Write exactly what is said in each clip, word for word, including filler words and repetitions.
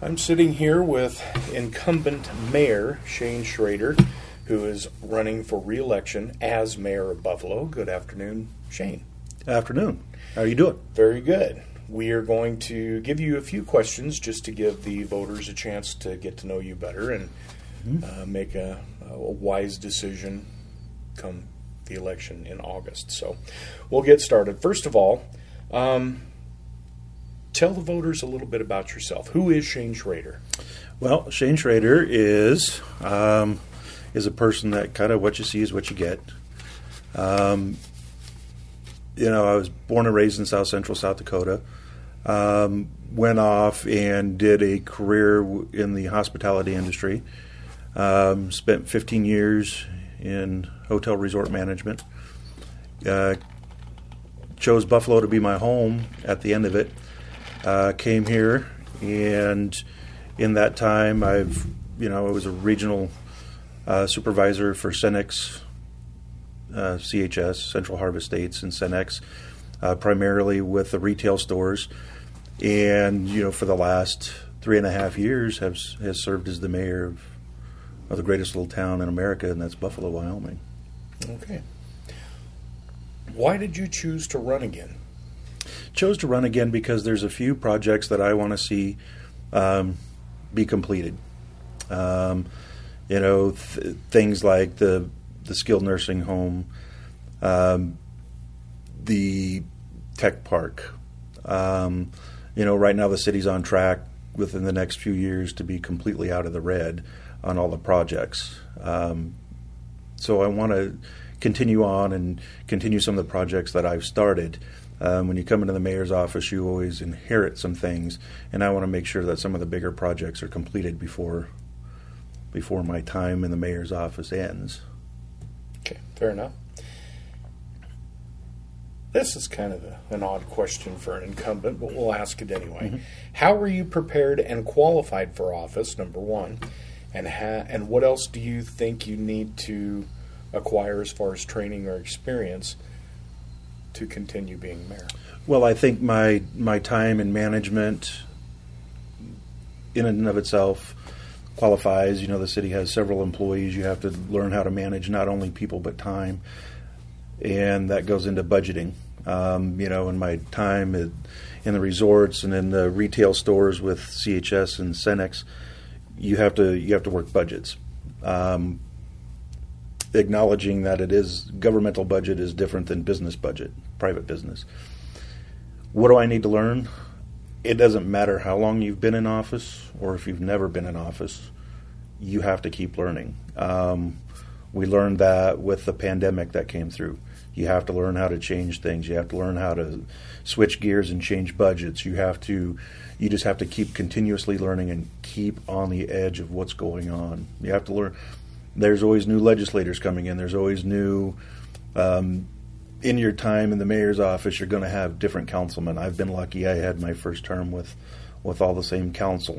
I'm sitting here with incumbent Mayor Shane Schrader, who is running for re-election as Mayor of Buffalo. Good afternoon, Shane. Afternoon. How are you doing? Very good. We are going to give you a few questions just to give the voters a chance to get to know you better and mm-hmm. uh, make a, a wise decision come the election in August. So we'll get started. First of all, um, tell the voters a little bit about yourself. Who is Shane Schrader? Well, Shane Schrader is um, is a person that kind of what you see is what you get. Um, you know, I was born and raised in South Central South Dakota. Um, went off and did a career in the hospitality industry. Um, spent fifteen years in hotel resort management. Uh, chose Buffalo to be my home at the end of it. Uh, came here, and in that time, I've, you know, I was a regional uh, supervisor for Cenex, uh, C H S, Central Harvest States, and Cenex, uh, primarily with the retail stores. And, you know, for the last three and a half years, have has served as the mayor of, of the greatest little town in America, and that's Buffalo, Wyoming. Okay. Why did you choose to run again? Chose to run again because there's a few projects that I want to see um, be completed. Um, you know, th- things like the the skilled nursing home, um, the tech park. Um, you know, right now the city's on track within the next few years to be completely out of the red on all the projects. Um, so I want to continue on and continue some of the projects that I've started. Um, when you come into the mayor's office, you always inherit some things, and I want to make sure that some of the bigger projects are completed before before my time in the mayor's office ends. Okay, fair enough. This is kind of a, an odd question for an incumbent, but we'll ask it anyway. Mm-hmm. How are you prepared and qualified for office, number one, and ha- and what else do you think you need to acquire as far as training or experience to continue being mayor? Well, I think my my time in management in and of itself qualifies. You know, the city has several employees. You have to learn how to manage not only people but time, and that goes into budgeting. Um, you know, in my time in, in the resorts and in the retail stores with C H S and Cenex, you have to you have to work budgets. Um, acknowledging that it is governmental budget is different than business budget, private business. What do I need to learn? It doesn't matter how long you've been in office or if you've never been in office, you have to keep learning. Um, we learned that with the pandemic that came through. You have to learn how to change things. You have to learn how to switch gears and change budgets. You have to, you just have to keep continuously learning and keep on the edge of what's going on. You have to learn. There's always new legislators coming in. There's always new, um, in your time in the mayor's office, you're going to have different councilmen. I've been lucky. I had my first term with, with all the same council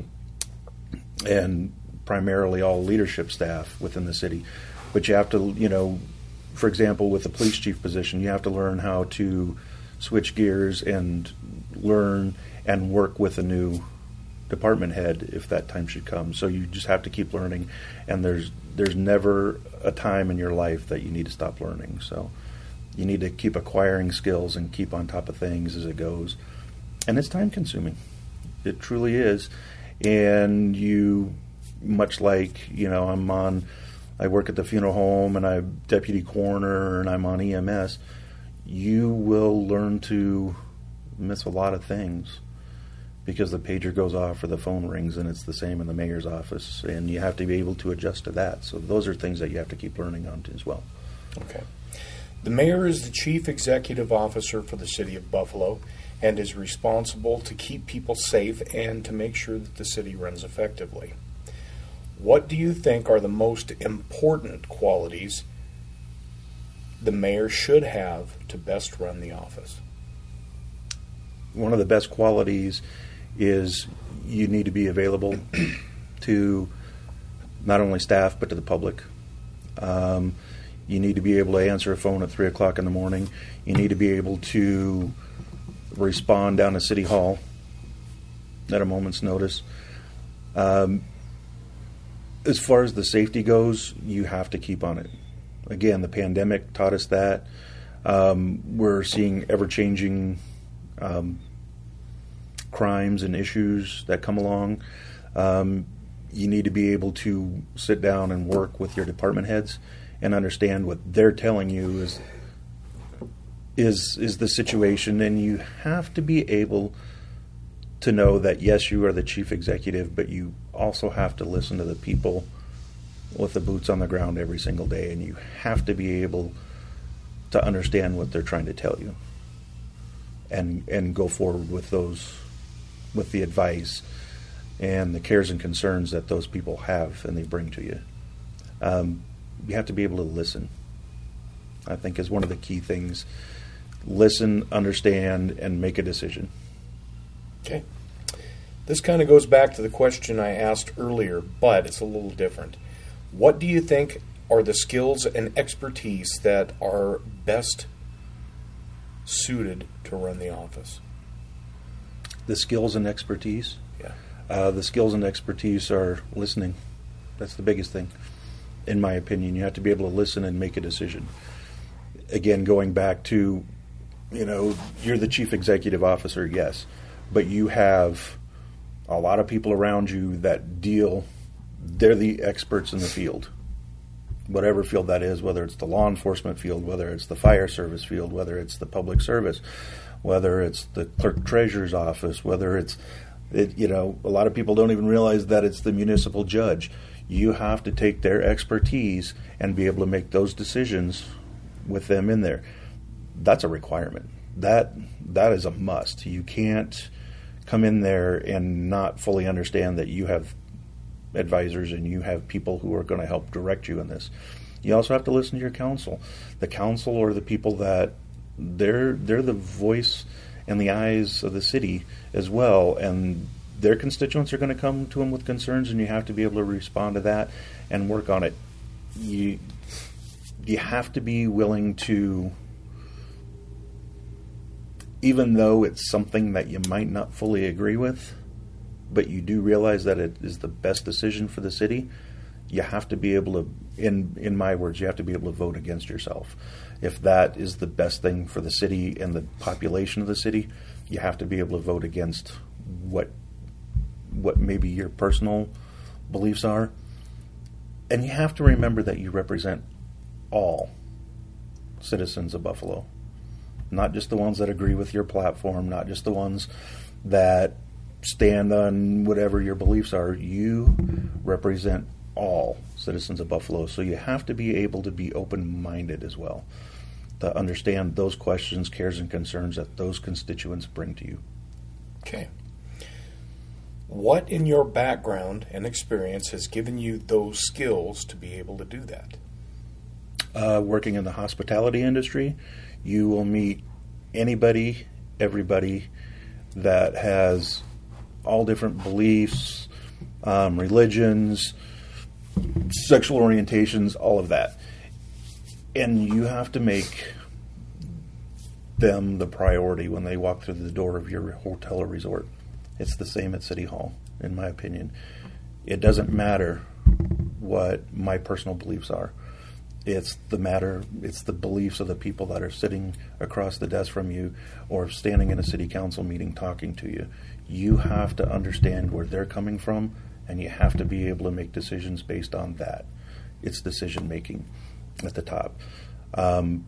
and primarily all leadership staff within the city. But you have to, you know, for example, with the police chief position, you have to learn how to switch gears and learn and work with a new department head if that time should come. So you just have to keep learning, and there's there's never a time in your life that you need to stop learning. So you need to keep acquiring skills and keep on top of things as it goes. And it's time consuming. It truly is. And you, much like, you know, I'm on, I work at the funeral home and I'm deputy coroner and I'm on E M S, you will learn to miss a lot of things because the pager goes off or the phone rings, and it's the same in the mayor's office, and you have to be able to adjust to that. So those are things that you have to keep learning on as well. Okay. The mayor is the chief executive officer for the city of Buffalo and is responsible to keep people safe and to make sure that the city runs effectively. What do you think are the most important qualities the mayor should have to best run the office? One of the best qualities is you need to be available to not only staff but to the public. Um, you need to be able to answer a phone at three o'clock in the morning. You need to be able to respond down to City Hall at a moment's notice. Um, as far as the safety goes, you have to keep on it. Again, the pandemic taught us that. Um, we're seeing ever-changing um, crimes and issues that come along. Um, you need to be able to sit down and work with your department heads and understand what they're telling you is is is the situation, and you have to be able to know that, yes, you are the chief executive, but you also have to listen to the people with the boots on the ground every single day, and you have to be able to understand what they're trying to tell you and and go forward with those, with the advice and the cares and concerns that those people have and they bring to you. Um, you have to be able to listen, I think, is one of the key things. Listen, understand, and make a decision. Okay. This kind of goes back to the question I asked earlier, but it's a little different. What do you think are the skills and expertise that are best suited to run the office? The skills and expertise? Yeah. Uh, the skills and expertise are listening. That's the biggest thing, in my opinion. You have to be able to listen and make a decision. Again, going back to, you know, you're the chief executive officer, yes, but you have a lot of people around you that deal, they're the experts in the field. Whatever field that is, whether it's the law enforcement field, whether it's the fire service field, whether it's the public service, whether it's the clerk treasurer's office, whether it's, it, you know, a lot of people don't even realize that it's the municipal judge. You have to take their expertise and be able to make those decisions with them in there. That's a requirement. That that is a must. You can't come in there and not fully understand that you have advisors and you have people who are going to help direct you in this. You also have to listen to your council. The council are the people that they're they're the voice and the eyes of the city as well, and their constituents are going to come to them with concerns, and you have to be able to respond to that and work on it. You you have to be willing to, even though it's something that you might not fully agree with, but you do realize that it is the best decision for the city, you have to be able to, in in my words, you have to be able to vote against yourself. If that is the best thing for the city and the population of the city, you have to be able to vote against what what maybe your personal beliefs are. And you have to remember that you represent all citizens of Buffalo. Not just the ones that agree with your platform, not just the ones that stand on whatever your beliefs are. You represent all citizens of Buffalo, so you have to be able to be open-minded as well, to understand those questions, cares, and concerns that those constituents bring to you. Okay. What in your background and experience has given you those skills to be able to do that? Uh, working in the hospitality industry, you will meet anybody, everybody that has all different beliefs, um, religions, sexual orientations, all of that. And you have to make them the priority when they walk through the door of your hotel or resort. It's the same at City Hall, in my opinion. It doesn't matter what my personal beliefs are. It's the matter, it's the beliefs of the people that are sitting across the desk from you or standing in a city council meeting talking to you. You have to understand where they're coming from, and you have to be able to make decisions based on that. It's decision making at the top. Um,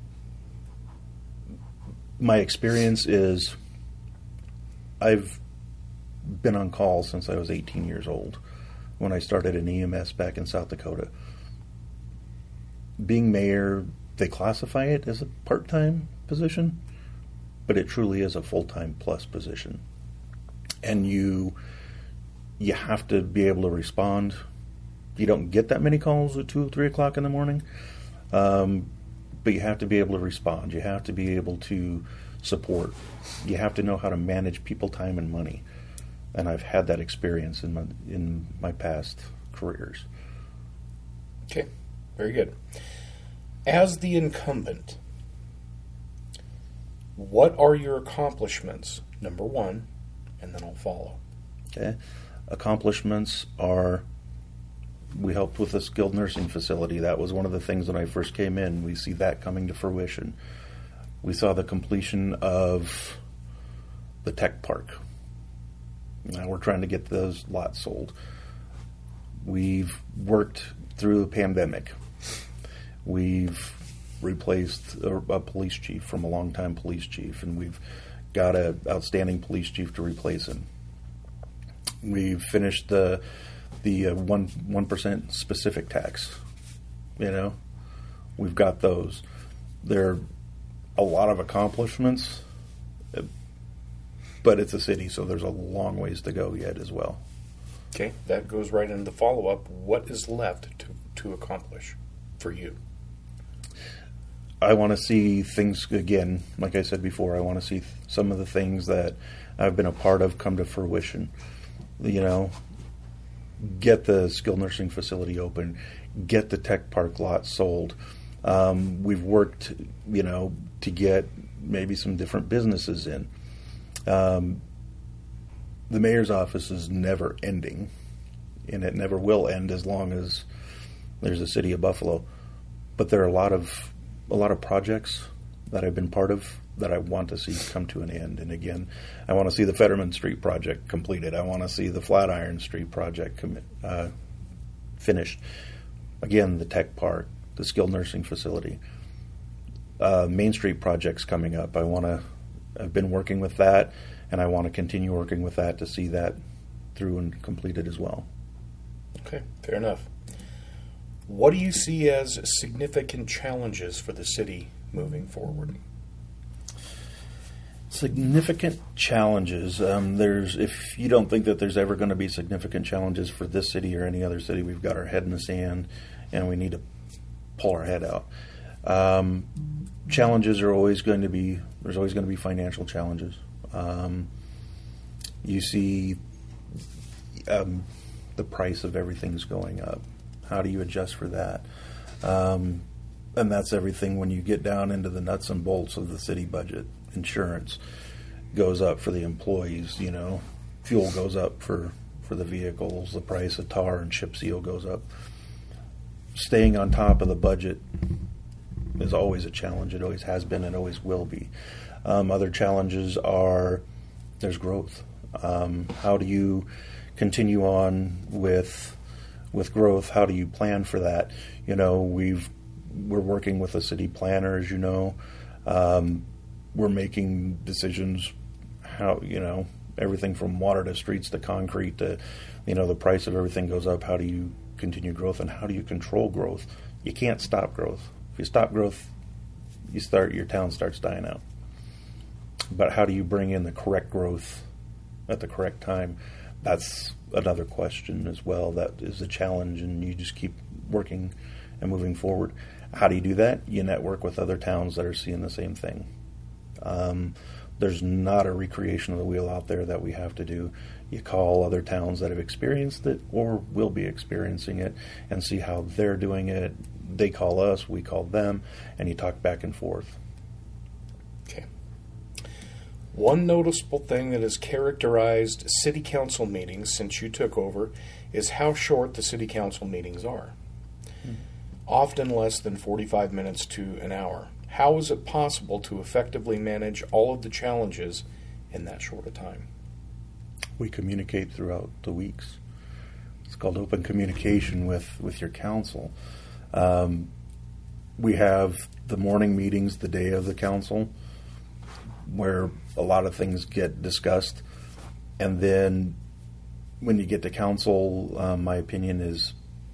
my experience is I've been on call since I was eighteen years old when I started in E M S back in South Dakota. Being mayor, they classify it as a part-time position, but it truly is a full-time plus position. And you you have to be able to respond. You don't get that many calls at two or three o'clock in the morning, um, but you have to be able to respond. You have to be able to support. You have to know how to manage people, time, and money. And I've had that experience in my in my past careers. Okay, very good. As the incumbent, what are your accomplishments? Number one, and then I'll follow. Okay. accomplishments are, we helped with the skilled nursing facility. That was one of the things when I first came in. We see that coming to fruition. We saw the completion of the tech park. Now we're trying to get those lots sold. We've worked through the pandemic. We've replaced a, a police chief from a longtime police chief, and we've got an outstanding police chief to replace him. We've finished the the uh, one one percent specific tax. You know, we've got those. There are a lot of accomplishments, but it's a city, so there's a long ways to go yet as well. Okay, that goes right into the follow-up. What is left to, to accomplish for you? I want to see things, again, like I said before, I want to see th- some of the things that I've been a part of come to fruition. You know, get the skilled nursing facility open, get the tech park lot sold. Um, we've worked, you know, to get maybe some different businesses in. Um, the mayor's office is never ending, and it never will end as long as there's a city of Buffalo. But there are a lot of a lot of projects that I've been part of that I want to see come to an end. And again, I want to see the Fetterman Street project completed. I want to see the Flatiron Street project com- uh, finished. Again, the tech park, the skilled nursing facility, uh, Main Street projects coming up. I want to. I've been working with that, and I want to continue working with that to see that through and completed as well. Okay, fair enough. What do you see as significant challenges for the city moving forward? Significant challenges. Um, there's if you don't think that there's ever going to be significant challenges for this city or any other city, we've got our head in the sand, and we need to pull our head out. Um, challenges are always going to be. There's always going to be financial challenges. Um, you see um, the price of everything's going up. How do you adjust for that? Um, and that's everything when you get down into the nuts and bolts of the city budget. Insurance goes up for the employees, you know. Fuel goes up for, for the vehicles. The price of tar and chip seal goes up. Staying on top of the budget is always a challenge. It always has been and always will be. Um, other challenges are there's growth. Um, how do you continue on with with growth? How do you plan for that? You know, we've we're working with a city planner, as you know. Um, we're making decisions how, you know, everything from water to streets to concrete to, you know, the price of everything goes up. How do you continue growth, and how do you control growth? You can't stop growth. If you stop growth, you start your town starts dying out. But how do you bring in the correct growth at the correct time? That's another question as well. That is a challenge, and you just keep working and moving forward. How do you do that? You network with other towns that are seeing the same thing. Um, there's not a recreation of the wheel out there that we have to do. You call other towns that have experienced it or will be experiencing it and see how they're doing it. They call us, we call them, and you talk back and forth. Okay. One noticeable thing that has characterized city council meetings since you took over is how short the city council meetings are. Hmm. Often less than forty-five minutes to an hour. How is it possible to effectively manage all of the challenges in that short a time? We communicate throughout the weeks. It's called open communication with, with your council. Um, we have the morning meetings the day of the council where a lot of things get discussed. And then when you get to council, um, my opinion is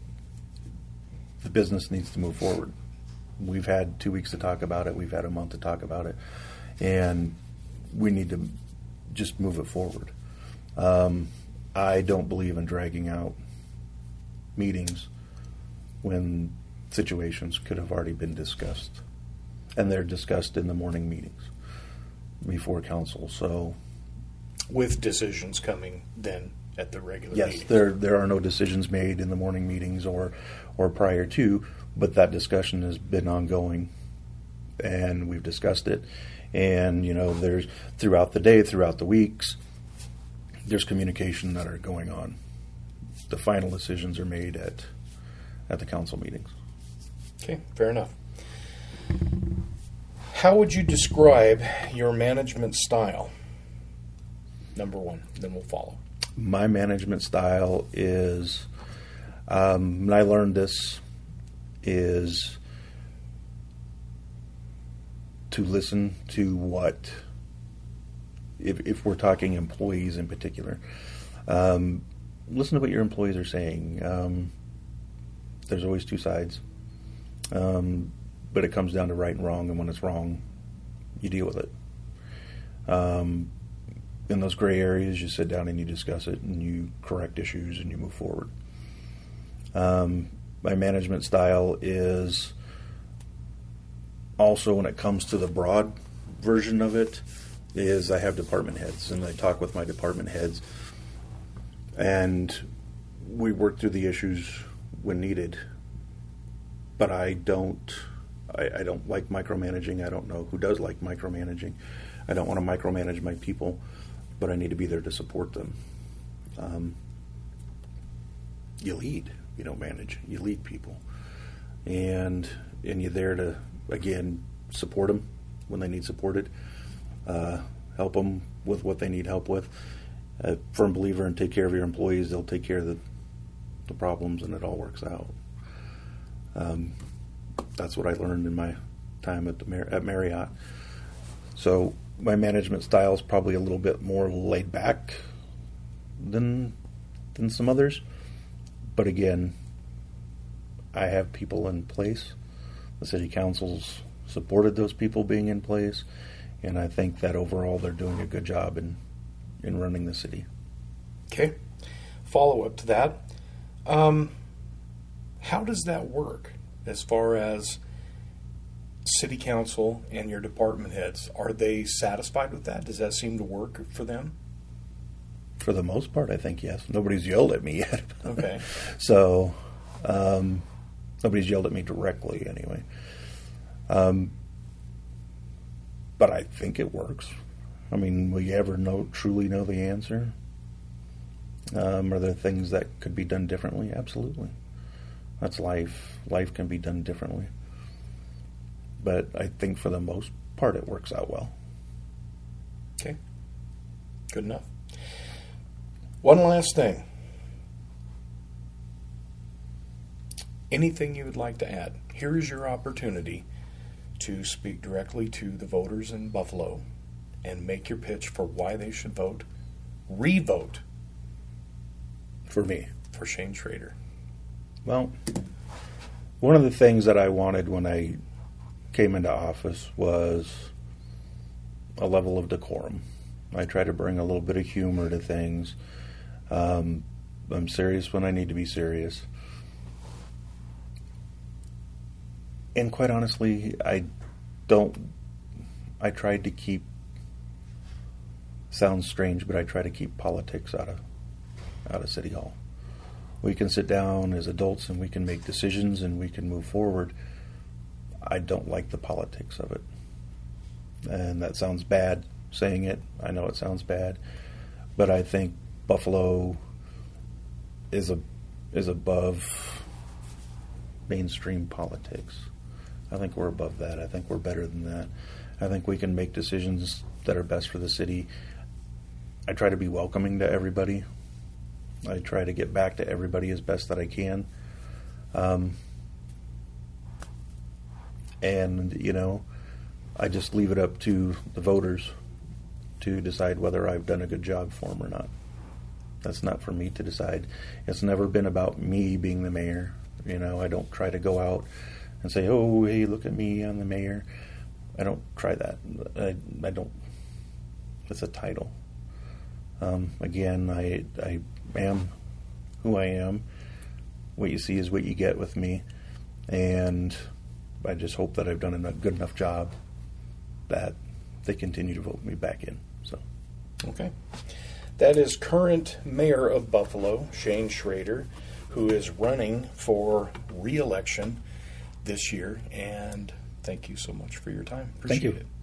the business needs to move forward. We've had two weeks to talk about it. We've had a month to talk about it. And we need to just move it forward. Um, I don't believe in dragging out meetings when situations could have already been discussed. And they're discussed in the morning meetings before council. So, with decisions coming then at the regular yes, meetings? Yes, there there are no decisions made in the morning meetings or, or prior to, but that discussion has been ongoing, and we've discussed it. And, you know, there's throughout the day, throughout the weeks, there's communication that are going on. the final decisions are made at at the council meetings. Okay, fair enough. How would you describe your management style? Number one, then we'll follow. My management style is, um, and I learned this, is to listen to what, if, if we're talking employees in particular, um, listen to what your employees are saying. Um, there's always two sides. Um, but it comes down to right and wrong, and when it's wrong, you deal with it. Um, in those gray areas, you sit down and you discuss it, and you correct issues, and you move forward. Um, my management style is also, when it comes to the broad version of it, is I have department heads, and I talk with my department heads, and we work through the issues when needed. But I don't, I, I don't like micromanaging. I don't know who does like micromanaging. I don't want to micromanage my people, but I need to be there to support them. Um, you lead. You don't manage. You lead people, and and you're there to, again, support them when they need supported, uh, help them with what they need help with. A firm believer in take care of your employees. They'll take care of the the problems, and it all works out. Um, that's what I learned in my time at the Mar- at Marriott. So my management style is probably a little bit more laid back than than some others. But again, I have people in place. The city council's supported those people being in place, and I think that overall they're doing a good job in in running the city. Okay. Follow up to that. Um, how does that work as far as city council and your department heads? Are they satisfied with that? Does that seem to work for them? For the most part, I think yes. Nobody's yelled at me yet. Okay. So, um, nobody's yelled at me directly anyway. Um, but I think it works. I mean, will you ever know truly know the answer? Um, are there things that could be done differently? Absolutely. That's life. Life can be done differently. But I think for the most part it works out well. Okay. Good enough. One last thing. Anything you would like to add? Here is your opportunity to speak directly to the voters in Buffalo and make your pitch for why they should vote, re-vote For me. for Shane Schrader. Well, one of the things that I wanted when I came into office was a level of decorum. I try to bring a little bit of humor to things. Um, I'm serious when I need to be serious. And quite honestly, I don't, I tried to keep, sounds strange, but I try to keep politics out of, out of City Hall. We can sit down as adults and we can make decisions and we can move forward. I don't like the politics of it. And that sounds bad saying it. I know it sounds bad. But I think Buffalo is a is above mainstream politics. I think we're above that. I think we're better than that. I think we can make decisions that are best for the city. I try to be welcoming to everybody. I try to get back to everybody as best that I can. Um, and, you know, I just leave it up to the voters to decide whether I've done a good job for them or not. That's not for me to decide. It's never been about me being the mayor. You know, I don't try to go out and say, oh, hey, look at me, I'm the mayor. I don't try that. I, I don't. It's a title. Um, again, I, I am who I am. What you see is what you get with me. And I just hope that I've done a good enough job that they continue to vote me back in. So, okay. That is current mayor of Buffalo, Shane Schrader, who is running for re-election this year. And thank you so much for your time. Appreciate Thank you. it.